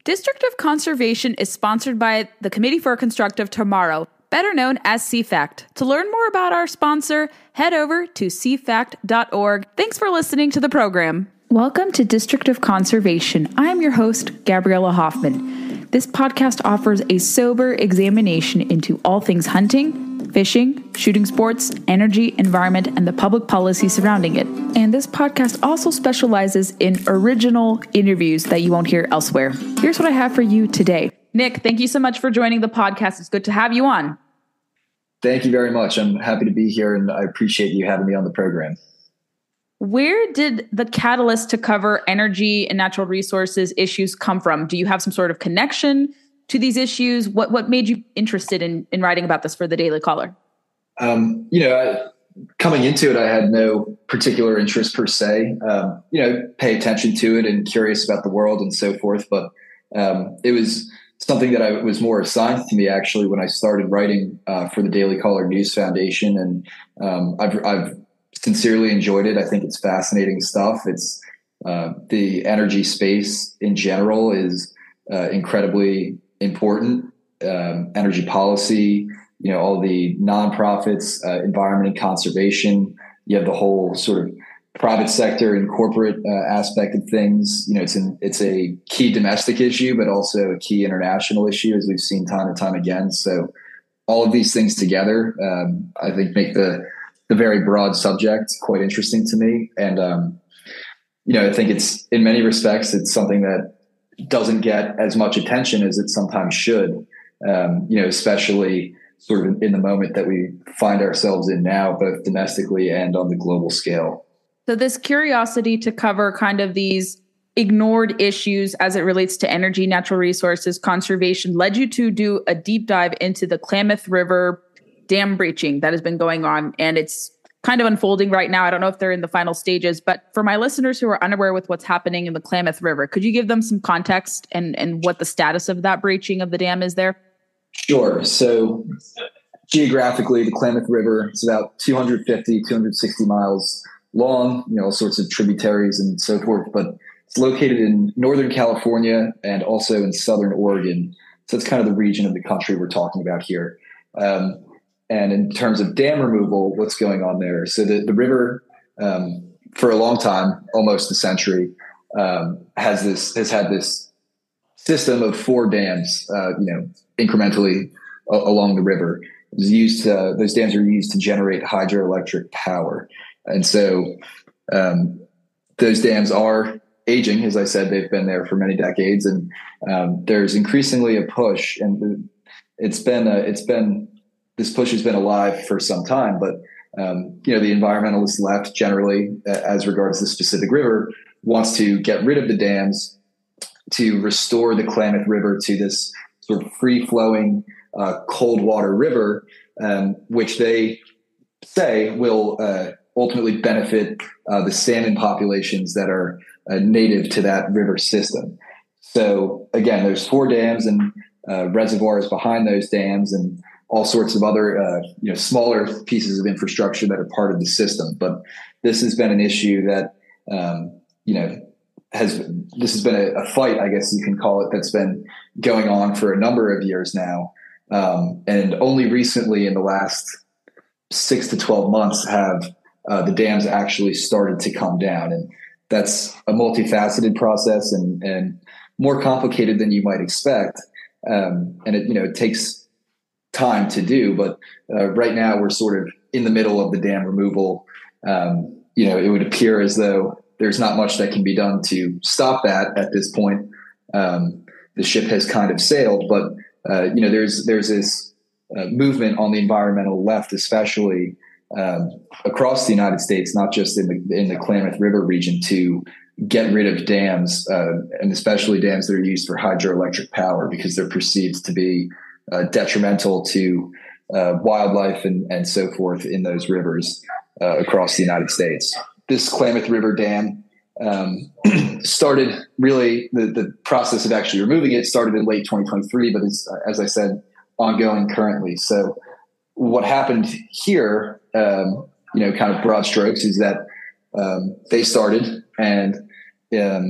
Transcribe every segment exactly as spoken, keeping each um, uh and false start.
District of Conservation is sponsored by the Committee for a Constructive Tomorrow, better known as C FACT. To learn more about our sponsor, head over to c fact dot org. Thanks for listening to the program. Welcome to District of Conservation. I am your host, Gabriella Hoffman. This podcast offers a sober examination into all things hunting, fishing, shooting sports, energy, environment, and the public policy surrounding it. And this podcast also specializes in original interviews that you won't hear elsewhere. Here's what I have for you today. Nick, thank you so much for joining the podcast. It's good to have you on. Thank you very much. I'm happy to be here, and I appreciate you having me on the program. Where did the catalyst to cover energy and natural resources issues come from? Do you have some sort of connection to these issues? What what made you interested in, in writing about this for the Daily Caller? Um, you know, I, coming into it, I had no particular interest per se. Um, you know, pay attention to it and curious about the world and so forth. But um, it was something that I was more assigned to me actually when I started writing uh, for the Daily Caller News Foundation, and um, I've I've sincerely enjoyed it. I think it's fascinating stuff. It's uh, the energy space in general is uh, incredibly important. Um, energy policy, you know, all the nonprofits, uh, environment and conservation. You have the whole sort of private sector and corporate uh, aspect of things. You know, it's an it's a key domestic issue, but also a key international issue, as we've seen time and time again. So, all of these things together, um, I think, make the the very broad subject quite interesting to me. And, um, you know, I think it's, in many respects, it's something that doesn't get as much attention as it sometimes should, um, you know, especially sort of in the moment that we find ourselves in now, both domestically and on the global scale. So this curiosity to cover kind of these ignored issues as it relates to energy, natural resources, conservation led you to do a deep dive into the Klamath River dam breaching that has been going on, and it's kind of unfolding right now. I don't know if they're in the final stages, but for my listeners who are unaware with what's happening in the Klamath River, could you give them some context and, and what the status of that breaching of the dam is there? Sure. So geographically, the Klamath River is about two hundred fifty, two hundred sixty miles long, you know, all sorts of tributaries and so forth, but it's located in Northern California and also in Southern Oregon. So it's kind of the region of the country we're talking about here. Um, And in terms of dam removal, what's going on there? So the, the river, um, for a long time, almost a century, um, has this has had this system of four dams, uh, you know, incrementally a- along the river. It was used to, those dams are used to generate hydroelectric power, and so um, those dams are aging. As I said, they've been there for many decades, and um, there's increasingly a push, and it's been a, it's been This push has been alive for some time, but um, you know, the environmentalist left generally, uh, as regards the specific river, wants to get rid of the dams to restore the Klamath River to this sort of free-flowing uh, cold water river, um, which they say will uh, ultimately benefit uh, the salmon populations that are uh, native to that river system. So again, there's four dams and uh, reservoirs behind those dams, and all sorts of other, uh, you know, smaller pieces of infrastructure that are part of the system. But this has been an issue that, um, you know, has, this has been a, a fight, I guess you can call it, that's been going on for a number of years now. Um, and only recently in the last six to twelve months have uh, the dams actually started to come down. And that's a multifaceted process and, and more complicated than you might expect. Um, and it, you know, it takes time to do, but uh, right now we're sort of in the middle of the dam removal. Um, you know, it would appear as though there's not much that can be done to stop that at this point. Um, the ship has kind of sailed, but uh, you know, there's there's this uh, movement on the environmental left, especially um, across the United States, not just in the in the Klamath River region, to get rid of dams, uh, and especially dams that are used for hydroelectric power, because they're perceived to be Uh, detrimental to uh, wildlife and, and so forth in those rivers uh, across the United States. This Klamath River Dam um, started really, the, the process of actually removing it started in late twenty twenty-three, but it's, uh, as I said, ongoing currently. So what happened here, um, you know, kind of broad strokes, is that um, they started and um,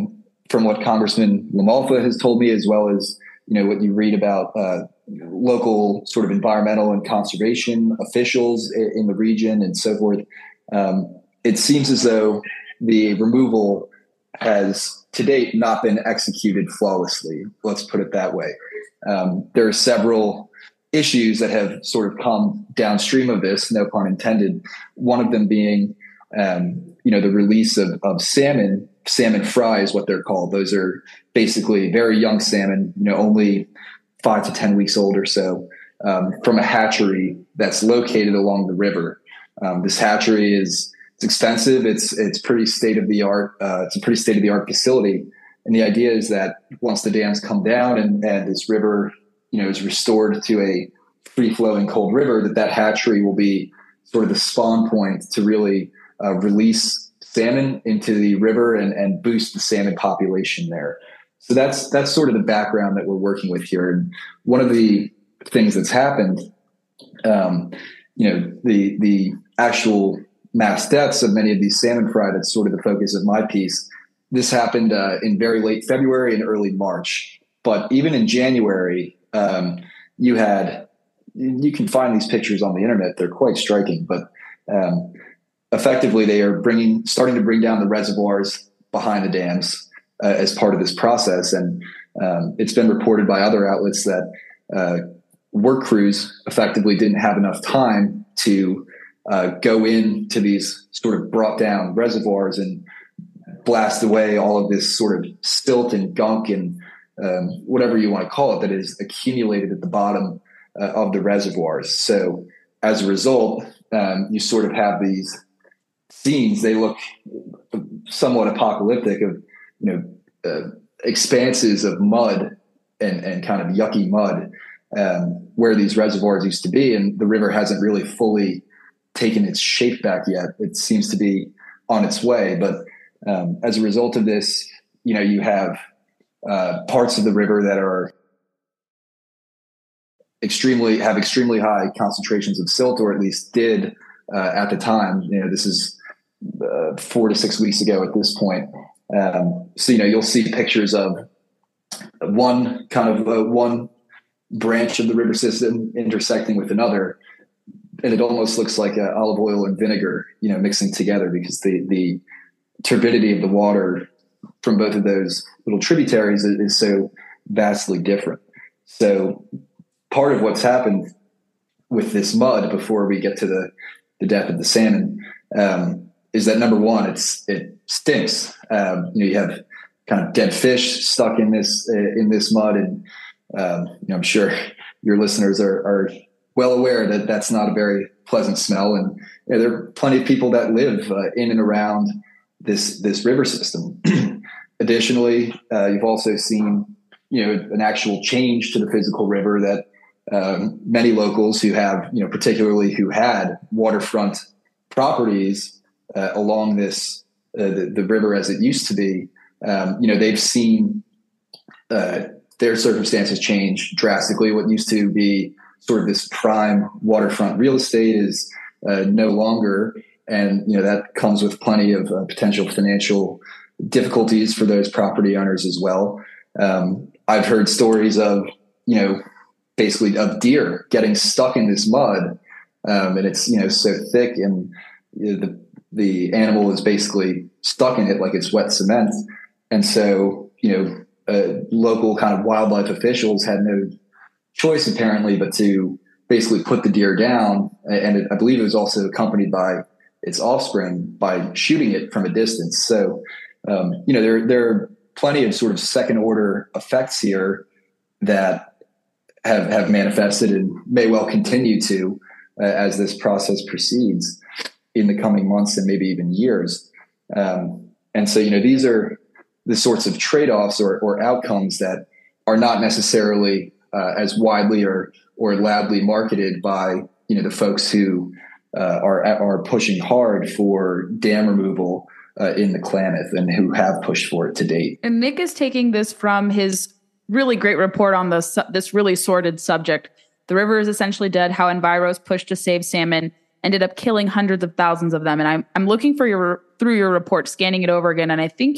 from what Congressman LaMalfa has told me, as well as, you know, what you read about uh, local sort of environmental and conservation officials in, in the region and so forth, um, it seems as though the removal has to date not been executed flawlessly. Let's put it that way. Um, there are several issues that have sort of come downstream of this, no pun intended. One of them being, um, you know, the release of, of salmon. Salmon fry is what they're called. Those are basically very young salmon, you know, only five to ten weeks old or so, um, from a hatchery that's located along the river. Um, this hatchery is it's expensive. It's it's pretty state of the art. Uh, it's a pretty state of the art facility. And the idea is that once the dams come down and, and this river, you know, is restored to a free flowing cold river, that that hatchery will be sort of the spawn point to really uh, release salmon into the river and, and boost the salmon population there. So that's that's sort of the background that we're working with here. And one of the things that's happened, um, you know, the the actual mass deaths of many of these salmon fry, that's sort of the focus of my piece. This happened uh, in very late February and early March. But even in January, um, you had, you can find these pictures on the internet. They're quite striking, but um, effectively they are bringing, starting to bring down the reservoirs behind the dams uh, as part of this process. And um, it's been reported by other outlets that uh, work crews effectively didn't have enough time to uh, go into these sort of brought down reservoirs and blast away all of this sort of silt and gunk and um, whatever you want to call it that is accumulated at the bottom uh, of the reservoirs. So as a result, um, you sort of have these scenes. They look somewhat apocalyptic of, you know, uh, expanses of mud and, and kind of yucky mud um, where these reservoirs used to be. And the river hasn't really fully taken its shape back yet. It seems to be on its way. But um, as a result of this, you know, you have uh, parts of the river that are extremely, have extremely high concentrations of silt, or at least did uh, at the time. You know, this is uh, four to six weeks ago at this point. Um, so, you know, you'll see pictures of one kind of uh, one branch of the river system intersecting with another. And it almost looks like uh, olive oil and vinegar, you know, mixing together, because the, the turbidity of the water from both of those little tributaries is, is so vastly different. So part of what's happened with this mud, before we get to the, the death of the salmon, um, is that number one, it's, it stinks. Um, you know, you have kind of dead fish stuck in this, uh, in this mud. And, um, you know, I'm sure your listeners are, are well aware that that's not a very pleasant smell. And you know, there are plenty of people that live uh, in and around this, this river system. Additionally, uh, you've also seen, you know, an actual change to the physical river that um, many locals who have, you know, particularly who had waterfront properties uh, along this, uh, the, the river as it used to be, um, you know, they've seen uh, their circumstances change drastically. What used to be sort of this prime waterfront real estate is uh, no longer. And, you know, that comes with plenty of uh, potential financial difficulties for those property owners as well. Um, I've heard stories of, you know, basically of deer getting stuck in this mud. Um, and it's, you know, so thick, and you know, the, the animal is basically stuck in it like it's wet cement. And so, you know, uh, local kind of wildlife officials had no choice apparently but to basically put the deer down. And it, I believe it was also accompanied by its offspring by shooting it from a distance. So, um, you know, there, there are plenty of sort of second order effects here that have, have manifested and may well continue to uh, as this process proceeds in the coming months and maybe even years. Um, and so, you know, these are the sorts of trade-offs or, or outcomes that are not necessarily uh, as widely or, or loudly marketed by, you know, the folks who uh, are, are pushing hard for dam removal uh, in the Klamath and who have pushed for it to date. And Nick is taking this from his really great report on this, this really sordid subject. The river is essentially dead, how Enviro's push to save salmon ended up killing hundreds of thousands of them. And I'm, I'm looking for your, through your report, scanning it over again. And I think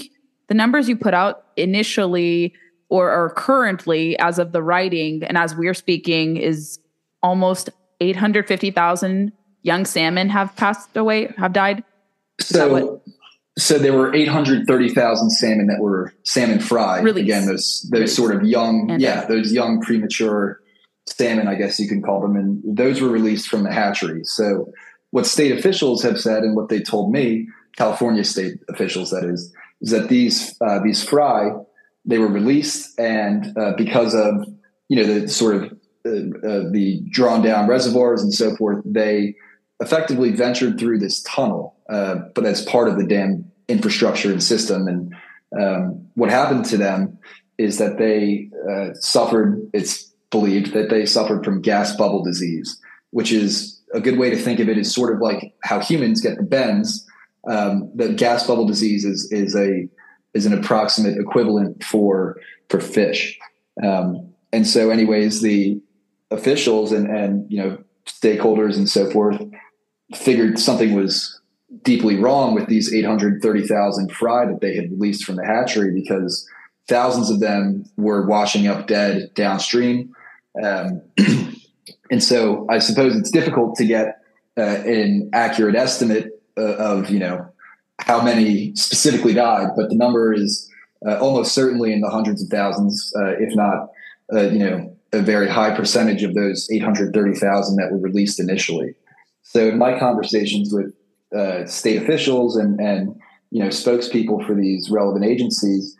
the numbers you put out initially or, or currently as of the writing and as we're speaking is almost eight hundred fifty thousand young salmon have passed away, have died. Is so, so there were eight hundred thirty thousand salmon that were salmon fry. Released. Again, those, those Released. sort of young, and yeah, those young premature salmon, I guess you can call them. And those were released from the hatchery. So what state officials have said and what they told me, California state officials, that is, is that these, uh, these fry, they were released. And uh, because of, you know, the sort of uh, uh, the drawn down reservoirs and so forth, they effectively ventured through this tunnel, uh, but as part of the dam infrastructure and system. And um, what happened to them is that they uh, suffered, it's believed that they suffered from gas bubble disease, which is a good way to think of it is sort of like how humans get the bends. Um, the gas bubble disease is, is a, is an approximate equivalent for, for fish. Um, and so anyways, the officials and, and, you know, stakeholders and so forth figured something was deeply wrong with these eight hundred thirty thousand fry that they had released from the hatchery, because thousands of them were washing up dead downstream. Um, and so I suppose it's difficult to get uh, an accurate estimate uh, of, you know, how many specifically died, but the number is uh, almost certainly in the hundreds of thousands, uh, if not, uh, you know, a very high percentage of those eight hundred thirty thousand that were released initially. So in my conversations with uh, state officials and, and, you know, spokespeople for these relevant agencies,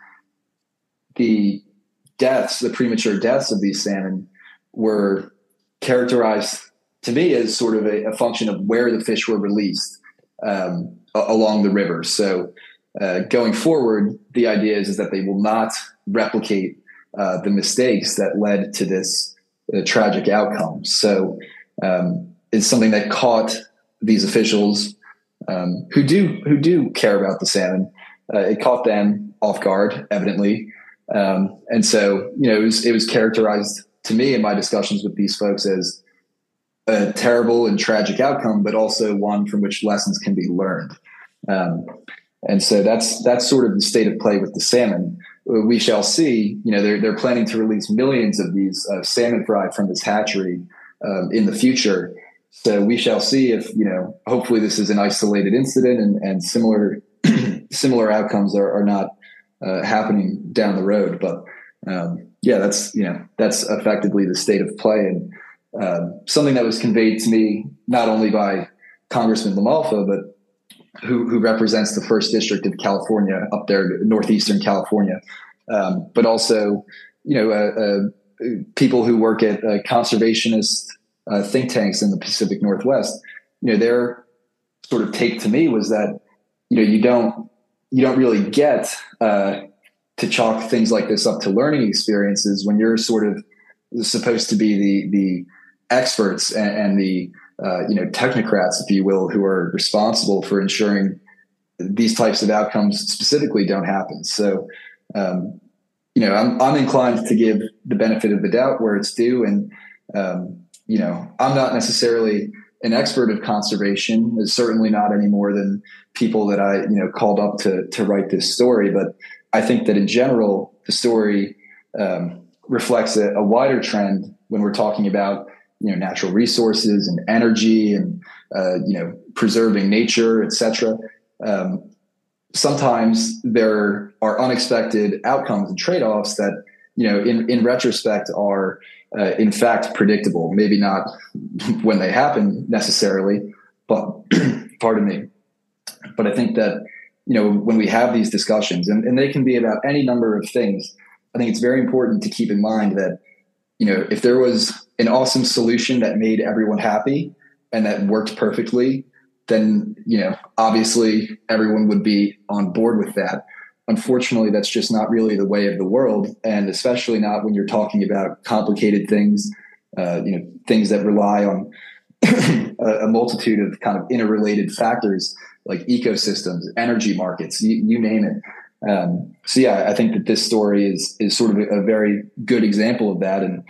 the deaths, the premature deaths of these salmon were characterized to me as sort of a, a function of where the fish were released um, a- along the river. So uh, going forward, the idea is, is that they will not replicate uh, the mistakes that led to this uh, tragic outcome. So um, it's something that caught these officials um, who do who do care about the salmon. Uh, it caught them off guard, evidently. Um, and so, you know, it was, it was characterized to me in my discussions with these folks as a terrible and tragic outcome, but also one from which lessons can be learned. Um, and so that's, that's sort of the state of play with the salmon. We shall see, you know, they're, they're planning to release millions of these uh, salmon fry from this hatchery um, in the future. So we shall see if, you know, hopefully this is an isolated incident and, and similar, similar outcomes are, are not Uh, happening down the road. But um, yeah, that's, you know, that's effectively the state of play, and um, something that was conveyed to me not only by Congressman LaMalfa, but who, who represents the first district of California up there, northeastern California, um, but also, you know, uh, uh, people who work at uh, conservationist uh, think tanks in the Pacific Northwest. You know, their sort of take to me was that, you know, you don't you don't really get uh, to chalk things like this up to learning experiences when you're sort of supposed to be the the experts and, and the uh, you know technocrats, if you will, who are responsible for ensuring these types of outcomes specifically don't happen. So, um, you know, I'm I'm inclined to give the benefit of the doubt where it's due, and um, you know, I'm not necessarily an expert of conservation, is certainly not any more than people that I, you know, called up to, to write this story. But I think that in general, the story um, reflects a, a wider trend when we're talking about, you know, natural resources and energy and, uh, you know, preserving nature, et cetera. Um, sometimes there are unexpected outcomes and trade-offs that, you know, in, in retrospect are, Uh, in fact, predictable. Maybe not when they happen necessarily, but pardon me. But I think that, you know, when we have these discussions, and, and they can be about any number of things, I think it's very important to keep in mind that, you know, if there was an awesome solution that made everyone happy and that worked perfectly, then, you know, obviously everyone would be on board with that. Unfortunately, that's just not really the way of the world, and especially not when you're talking about complicated things, uh, you know, things that rely on a, a multitude of kind of interrelated factors like ecosystems, energy markets, you, you name it. Um, so, yeah, I think that this story is is sort of a, a very good example of that, and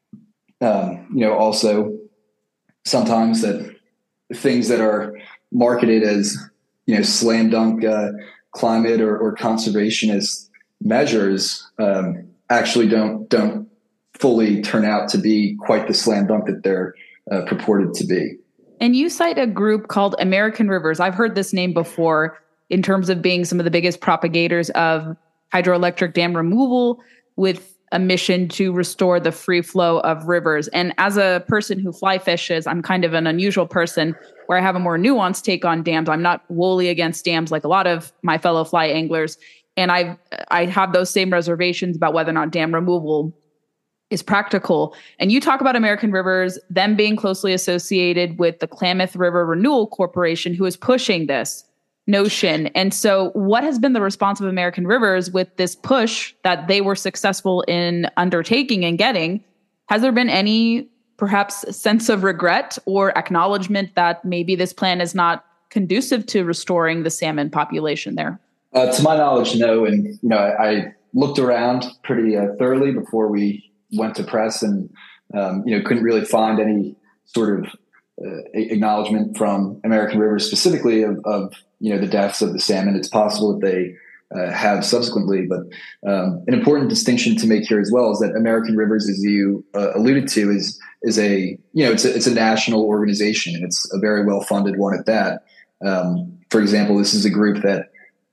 um, you know, also sometimes that things that are marketed as, you know, slam dunk. Uh, climate or, or conservationist measures um, actually don't don't fully turn out to be quite the slam dunk that they're uh, purported to be. And you cite a group called American Rivers. I've heard this name before in terms of being some of the biggest propagators of hydroelectric dam removal with a mission to restore the free flow of rivers. And as a person who fly fishes, I'm kind of an unusual person where I have a more nuanced take on dams. I'm not wholly against dams like a lot of my fellow fly anglers. And I I have those same reservations about whether or not dam removal is practical. And you talk about American Rivers, them being closely associated with the Klamath River Renewal Corporation, who is pushing this notion. And so what has been the response of American Rivers with this push that they were successful in undertaking and getting? Has there been any perhaps sense of regret or acknowledgement that maybe this plan is not conducive to restoring the salmon population there? Uh, to my knowledge, no. And, you know, I, I looked around pretty uh, thoroughly before we went to press and, um, you know, couldn't really find any sort of uh, acknowledgement from American Rivers specifically of, of, you know, the deaths of the salmon. It's possible that they uh, have subsequently, but um, an important distinction to make here as well is that American Rivers, as you uh, alluded to, is is a, you know, it's a, it's a national organization, and it's a very well-funded one at that. Um, for example, this is a group that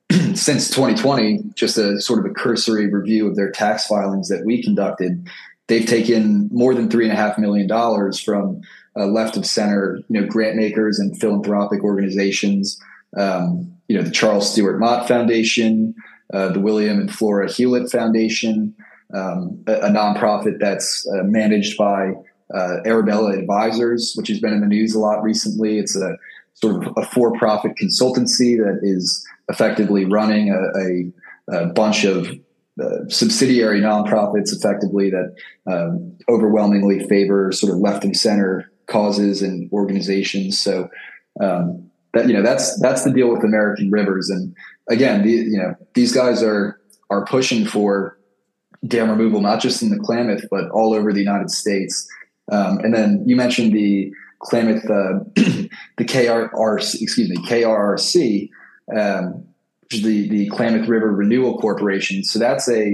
since twenty twenty, just a sort of a cursory review of their tax filings that we conducted, they've taken more than three and a half million dollars from uh, left of center, you know, grant makers and philanthropic organizations. Um, you know, the Charles Stewart Mott Foundation, uh, the William and Flora Hewlett Foundation, um, a, a nonprofit that's uh, managed by uh, Arabella Advisors, which has been in the news a lot recently. It's a sort of a for-profit consultancy that is effectively running a, a, a bunch of uh, subsidiary nonprofits effectively that um, overwhelmingly favor sort of left and center causes and organizations. So um, that, you know, that's, that's the deal with American Rivers. And again, the, you know, these guys are, are pushing for dam removal, not just in the Klamath, but all over the United States. Um, and then you mentioned the Klamath, uh, the K R R, excuse me, K R R C, um, which is the, the Klamath River Renewal Corporation. So that's a,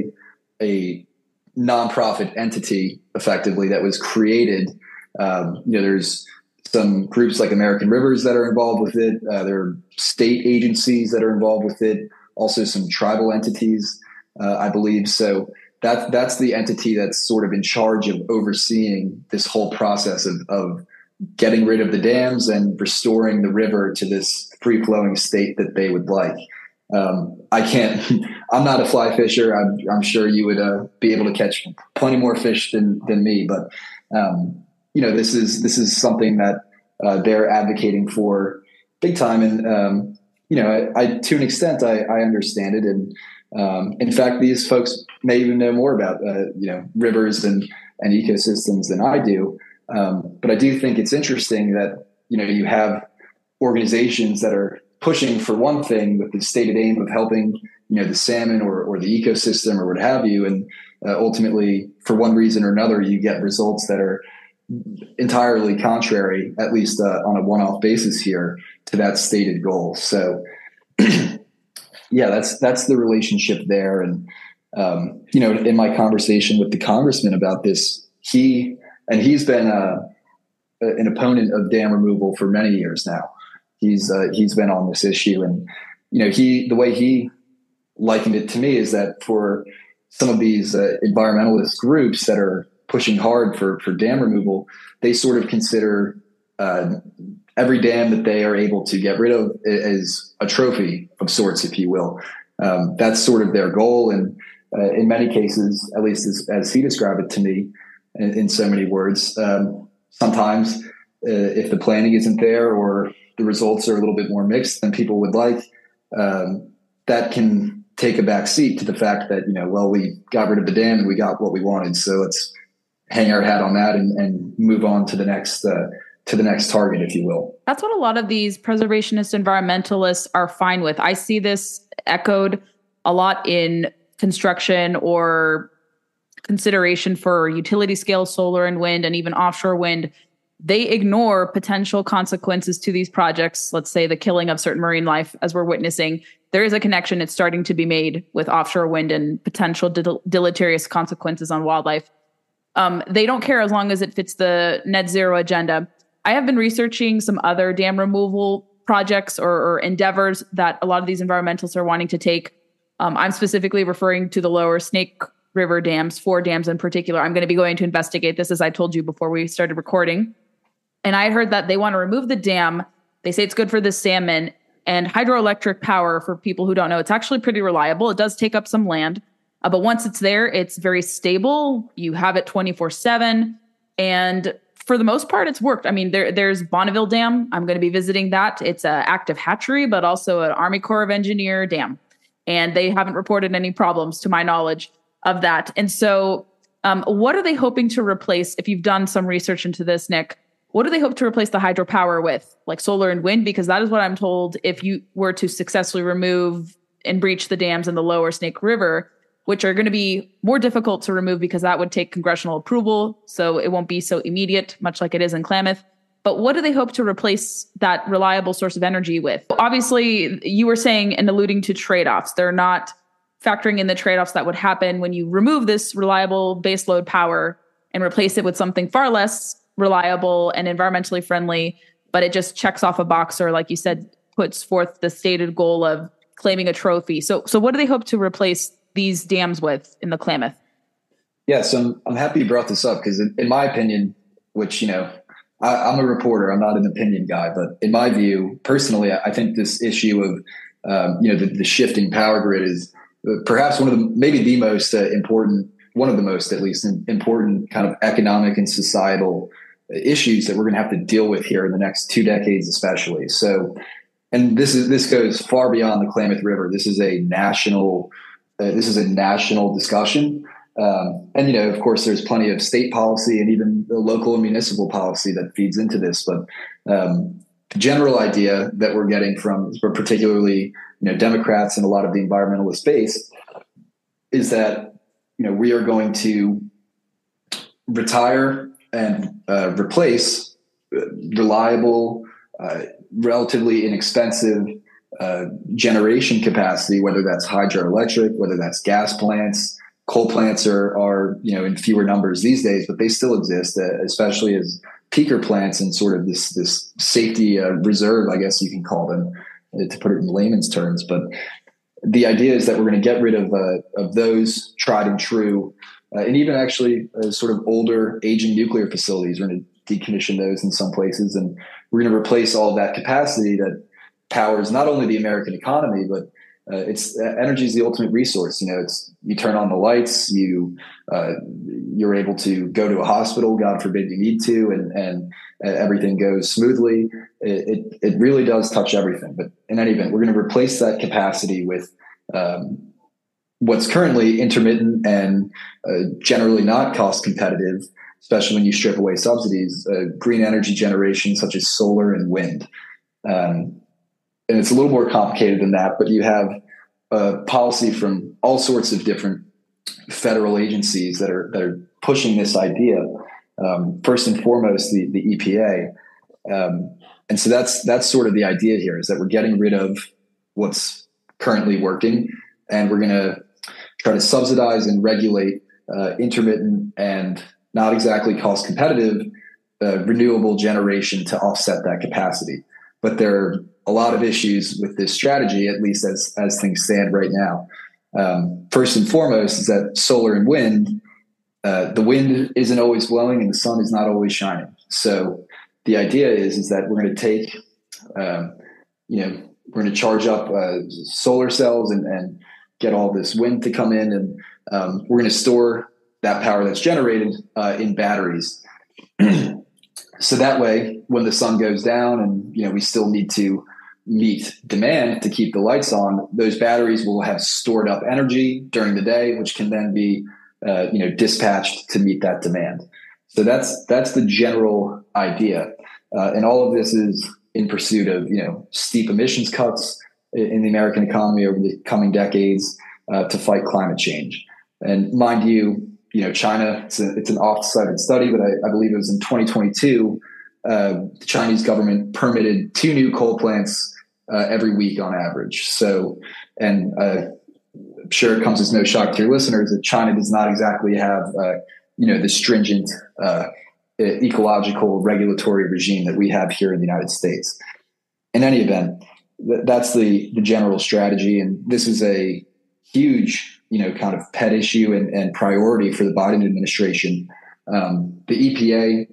a nonprofit entity effectively that was created. Um, you know, there's some groups like American Rivers that are involved with it. Uh, there are state agencies that are involved with it. Also some tribal entities, uh, I believe. So that, that's the entity that's sort of in charge of overseeing this whole process of, of getting rid of the dams and restoring the river to this free flowing state that they would like. Um, I can't, I'm not a fly fisher. I'm, I'm sure you would uh, be able to catch plenty more fish than, than me, but um, you know, this is, this is something that uh, they're advocating for big time. And, um, you know, I, I, to an extent, I, I understand it. And um, in fact, these folks may even know more about, uh, you know, rivers and, and ecosystems than I do. Um, but I do think it's interesting that, you know, you have organizations that are pushing for one thing with the stated aim of helping, you know, the salmon or, or the ecosystem or what have you. And uh, ultimately, for one reason or another, you get results that are entirely contrary, at least uh, on a one-off basis here, to that stated goal. So, yeah, that's that's the relationship there. And, um, you know, in my conversation with the congressman about this, he and he's been uh, an opponent of dam removal for many years now. He's uh, he's been on this issue, and you know, he the way he likened it to me is that for some of these uh, environmentalist groups that are pushing hard for for dam removal, they sort of consider uh, every dam that they are able to get rid of as a trophy of sorts, if you will. Um, that's sort of their goal, and uh, in many cases, at least as, as he described it to me, in, in so many words, um, sometimes uh, if the planning isn't there or the results are a little bit more mixed than people would like, um, that can take a back seat to the fact that, you know, well, we got rid of the dam and we got what we wanted. So let's hang our hat on that and, and move on to the next, uh, to the next target, if you will. That's what a lot of these preservationist environmentalists are fine with. I see this echoed a lot in construction or consideration for utility scale solar and wind and even offshore wind. They ignore potential consequences to these projects. Let's say the killing of certain marine life, as we're witnessing. there is a connection. It's starting to be made with offshore wind and potential del- deleterious consequences on wildlife. Um, they don't care as long as it fits the net zero agenda. I have been researching some other dam removal projects or, or endeavors that a lot of these environmentalists are wanting to take. Um, I'm specifically referring to the lower Snake River dams, four dams in particular. I'm going to be going to investigate this, as I told you before we started recording. And I heard that they want to remove the dam. They say it's good for the salmon. And hydroelectric power, for people who don't know, it's actually pretty reliable. It does take up some land. Uh, but once it's there, it's very stable. You have it twenty-four seven. And for the most part, it's worked. I mean, there, there's Bonneville Dam. I'm going to be visiting that. It's an active hatchery, but also an Army Corps of Engineer dam. And they haven't reported any problems, to my knowledge, of that. And so um, what are they hoping to replace? If you've done some research into this, Nick, what do they hope to replace the hydropower with? Like solar and wind? Because that is what I'm told, if you were to successfully remove and breach the dams in the lower Snake River, which are going to be more difficult to remove because that would take congressional approval. So it won't be so immediate, much like it is in Klamath. But what do they hope to replace that reliable source of energy with? Obviously, you were saying and alluding to trade-offs. They're not factoring in the trade-offs that would happen when you remove this reliable baseload power and replace it with something far less reliable and environmentally friendly, but it just checks off a box, or like you said, puts forth the stated goal of claiming a trophy. So, so what do they hope to replace these dams with in the Klamath? Yeah, so I'm, I'm happy you brought this up because in, in my opinion, which, you know, I, I'm a reporter, I'm not an opinion guy, but in my view, personally, I think this issue of, um, you know, the, the shifting power grid is perhaps one of the, maybe the most uh, important, one of the most, at least, important kind of economic and societal issues that we're going to have to deal with here in the next two decades, especially. So, and this is, this goes far beyond the Klamath River. This is a national, uh, this is a national discussion. Um, and, you know, of course, there's plenty of state policy and even the local and municipal policy that feeds into this. But um, the general idea that we're getting from particularly, you know, Democrats and a lot of the environmentalist base is that, you know, we are going to retire and uh, replace reliable, uh, relatively inexpensive uh, generation capacity, whether that's hydroelectric, whether that's gas plants. Coal plants are, are, you know, in fewer numbers these days, but they still exist, uh, especially as peaker plants and sort of this this safety uh, reserve, I guess you can call them, uh, to put it in layman's terms. But the idea is that we're going to get rid of uh, of those tried and true, uh, and even actually uh, sort of older, aging nuclear facilities. We're going to decommission those in some places, and we're going to replace all of that capacity that powers not only the American economy, but Uh, it's uh, energy is the ultimate resource. You know, it's you turn on the lights, you uh, you're able to go to a hospital. God forbid you need to, and and uh, everything goes smoothly. It, it it really does touch everything. But in any event, we're going to replace that capacity with um, what's currently intermittent and uh, generally not cost competitive, especially when you strip away subsidies. Uh, green energy generation such as solar and wind. Um, And it's a little more complicated than that, but you have uh, policy from all sorts of different federal agencies that are that are pushing this idea. Um, first and foremost, the, the E P A, um, and so that's that's sort of the idea here, is that we're getting rid of what's currently working, and we're going to try to subsidize and regulate uh, intermittent and not exactly cost competitive uh, renewable generation to offset that capacity. But there are a lot of issues with this strategy, at least as as things stand right now. Um, first and foremost is that solar and wind, uh, the wind isn't always blowing and the sun is not always shining. So the idea is is that we're going to take, um, you know, we're going to charge up uh, solar cells and, and get all this wind to come in, and um, we're going to store that power that's generated uh, in batteries. So that way, when the sun goes down and, you know, we still need to meet demand to keep the lights on, those batteries will have stored up energy during the day, which can then be, uh, you know, dispatched to meet that demand. So that's that's the general idea. Uh, and all of this is in pursuit of, you know, steep emissions cuts in the American economy over the coming decades uh, to fight climate change. And mind you, you know, China, it's, a, it's an oft-cited study, but I, I believe it was in twenty twenty-two, uh, the Chinese government permitted two new coal plants uh, every week on average. So, and uh, I'm sure it comes as no shock to your listeners that China does not exactly have, uh, you know, the stringent uh, ecological regulatory regime that we have here in the United States. In any event, th- that's the, the general strategy. And this is a huge, you know, kind of pet issue and, and priority for the Biden administration. Um, the E P A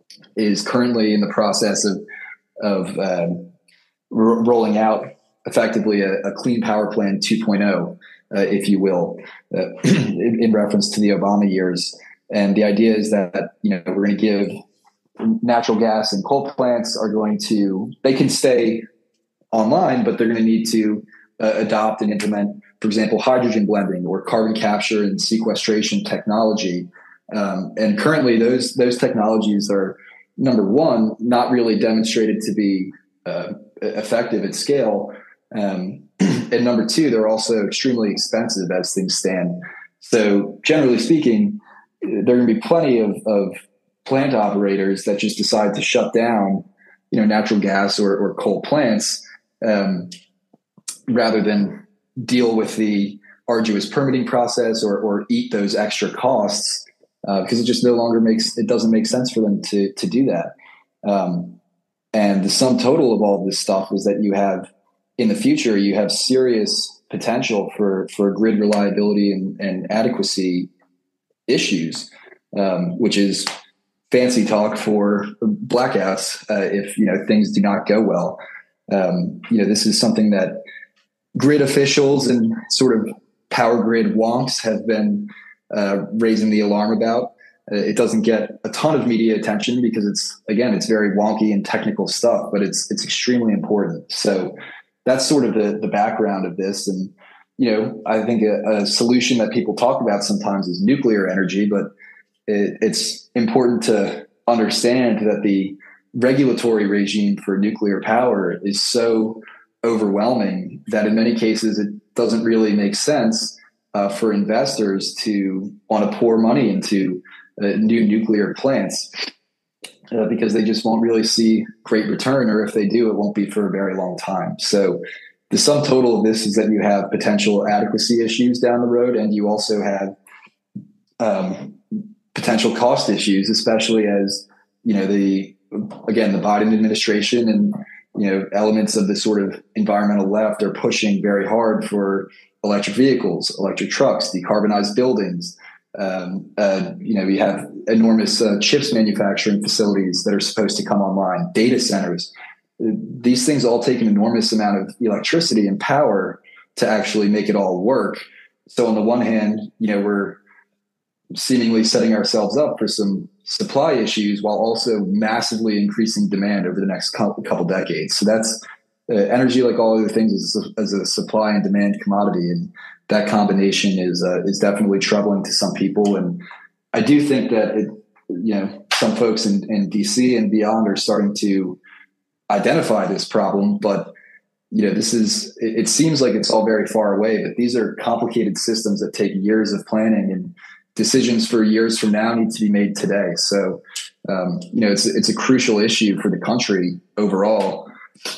is currently in the process of, of um, r- rolling out effectively a, a Clean Power Plan two point oh, uh, if you will, uh, in, in reference to the Obama years. And the idea is that, you know, we're going to give natural gas and coal plants are going to, they can stay online, but they're going to need to uh, adopt and implement, for example, hydrogen blending or carbon capture and sequestration technology. Um, and currently those, those technologies are, number one, not really demonstrated to be uh, effective at scale. Um, and number two, they're also extremely expensive as things stand. So generally speaking, there are going to be plenty of, of plant operators that just decide to shut down, you know, natural gas or, or coal plants, um, rather than deal with the arduous permitting process or, or eat those extra costs, uh, because it just no longer makes, it doesn't make sense for them to, to do that. Um, and the sum total of all of this stuff is that you have, in the future, you have serious potential for, for grid reliability and, and adequacy issues, um, which is fancy talk for blackouts uh, if, you know, things do not go well. Um, you know, this is something that grid officials and sort of power grid wonks have been uh, raising the alarm about. Uh, it doesn't get a ton of media attention because it's, again, it's very wonky and technical stuff, but it's it's extremely important. So that's sort of the the background of this. And you know, I think a, a solution that people talk about sometimes is nuclear energy, but it, it's important to understand that the regulatory regime for nuclear power is so overwhelming that in many cases it doesn't really make sense uh, for investors to want to pour money into uh, new nuclear plants uh, because they just won't really see great return, or if they do, it won't be for a very long time. So the sum total of this is that you have potential adequacy issues down the road, and you also have um, potential cost issues, especially as, you know, the, again, the Biden administration and, you know, elements of the sort of environmental left are pushing very hard for electric vehicles, electric trucks, decarbonized buildings. Um, uh, you know, we have enormous uh, chips manufacturing facilities that are supposed to come online, data centers. These things all take an enormous amount of electricity and power to actually make it all work. So on the one hand, you know, we're seemingly setting ourselves up for some supply issues while also massively increasing demand over the next couple decades. So that's uh, energy, like all other things, is a, is a supply and demand commodity. And that combination is, uh, is definitely troubling to some people. And I do think that, it, you know, some folks in, in D C and beyond are starting to identify this problem, but you know, this is, it, it seems like it's all very far away, but these are complicated systems that take years of planning, and decisions for years from now need to be made today. So, um, you know, it's, it's a crucial issue for the country overall.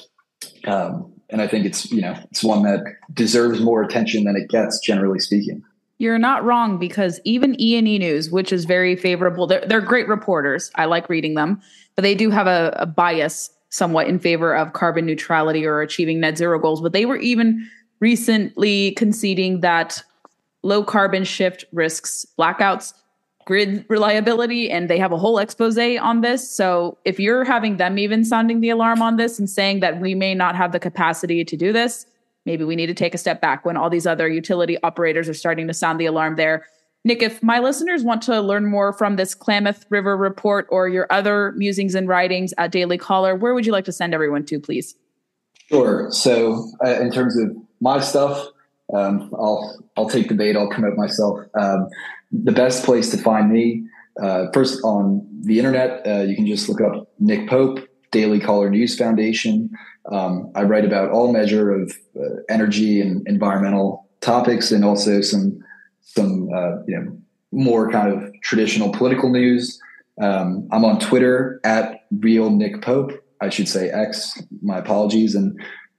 Um, and I think it's, you know, it's one that deserves more attention than it gets, generally speaking. You're not wrong, because even E and E News, which is very favorable, they're, they're great reporters. I like reading them, but they do have a, a bias somewhat in favor of carbon neutrality or achieving net zero goals. But they were even recently conceding that low carbon shift risks blackouts, grid reliability, and they have a whole expose on this. So if you're having them even sounding the alarm on this and saying that we may not have the capacity to do this, maybe we need to take a step back when all these other utility operators are starting to sound the alarm there. Nick, if my listeners want to learn more from this Klamath River report or your other musings and writings at Daily Caller, where would you like to send everyone to, please? Sure. So uh, in terms of my stuff, um, I'll I'll take the bait. I'll promote myself. Um, the best place to find me, uh, first on the internet, uh, you can just look up Nick Pope, Daily Caller News Foundation. Um, I write about all measure of uh, energy and environmental topics, and also some some uh, you know, more kind of traditional political news. Um, I'm on Twitter at Real Nick Pope. I should say X. My apologies. And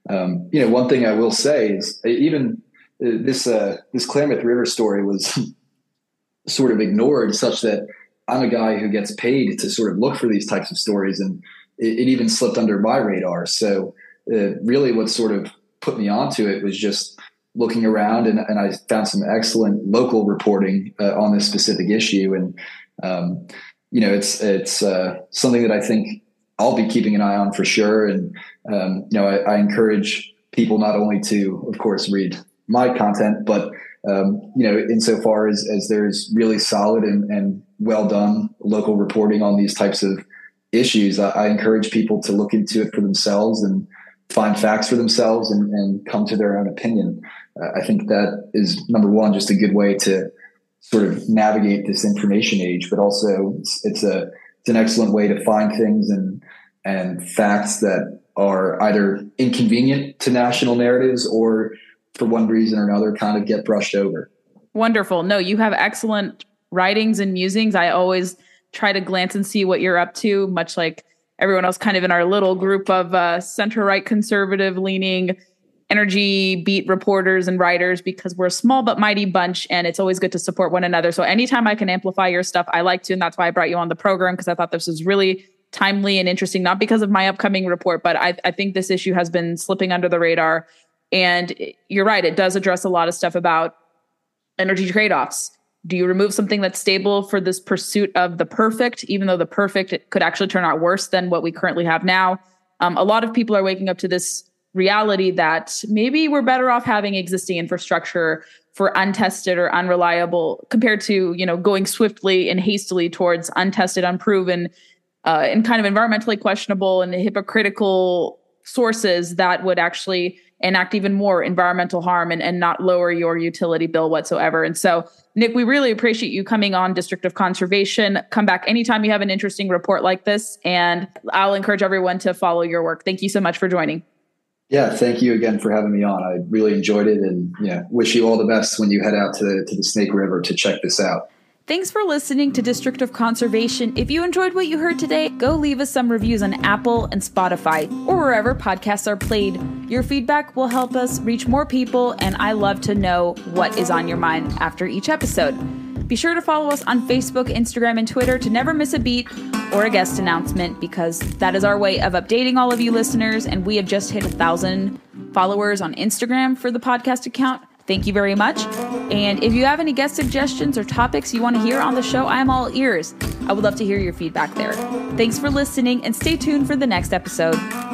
um, you know, one thing I will say is even this, uh, this Klamath River story was sort of ignored, such that I'm a guy who gets paid to sort of look for these types of stories, and it, it even slipped under my radar. So uh, really what sort of put me onto it was just looking around, and, and I found some excellent local reporting uh, on this specific issue. And, um, you know, it's, it's uh, something that I think I'll be keeping an eye on for sure. And, um, you know, I, I encourage people not only to, of course, read my content, but, um, you know, insofar as, as there's really solid and, and well done local reporting on these types of issues, I, I encourage people to look into it for themselves and find facts for themselves and, and come to their own opinion. Uh, I think that is, number one, just a good way to sort of navigate this information age, but also it's, it's a, it's an excellent way to find things and, and facts that are either inconvenient to national narratives or for one reason or another kind of get brushed over. Wonderful. No, you have excellent writings and musings. I always try to glance and see what you're up to, much like everyone else kind of in our little group of uh, center-right conservative leaning energy beat reporters and writers, because we're a small but mighty bunch, and it's always good to support one another. So anytime I can amplify your stuff, I like to, and that's why I brought you on the program, because I thought this was really timely and interesting, not because of my upcoming report, but I, I think this issue has been slipping under the radar. And you're right, it does address a lot of stuff about energy trade-offs. Do you remove something that's stable for this pursuit of the perfect, even though the perfect it could actually turn out worse than what we currently have now? Um, a lot of people are waking up to this reality that maybe we're better off having existing infrastructure for untested or unreliable, compared to, you know, going swiftly and hastily towards untested, unproven, uh, and kind of environmentally questionable and hypocritical sources that would actually enact even more environmental harm and, and not lower your utility bill whatsoever. And so, Nick, we really appreciate you coming on District of Conservation. Come back anytime you have an interesting report like this, and I'll encourage everyone to follow your work. Thank you so much for joining. Yeah, thank you again for having me on. I really enjoyed it, and yeah, wish you all the best when you head out to the, to the Snake River to check this out. Thanks for listening to District of Conservation. If you enjoyed what you heard today, go leave us some reviews on Apple and Spotify or wherever podcasts are played. Your feedback will help us reach more people, and I love to know what is on your mind after each episode. Be sure to follow us on Facebook, Instagram, and Twitter to never miss a beat or a guest announcement, because that is our way of updating all of you listeners, and we have just hit a thousand followers on Instagram for the podcast account. Thank you very much. And if you have any guest suggestions or topics you want to hear on the show, I am all ears. I would love to hear your feedback there. Thanks for listening, and stay tuned for the next episode.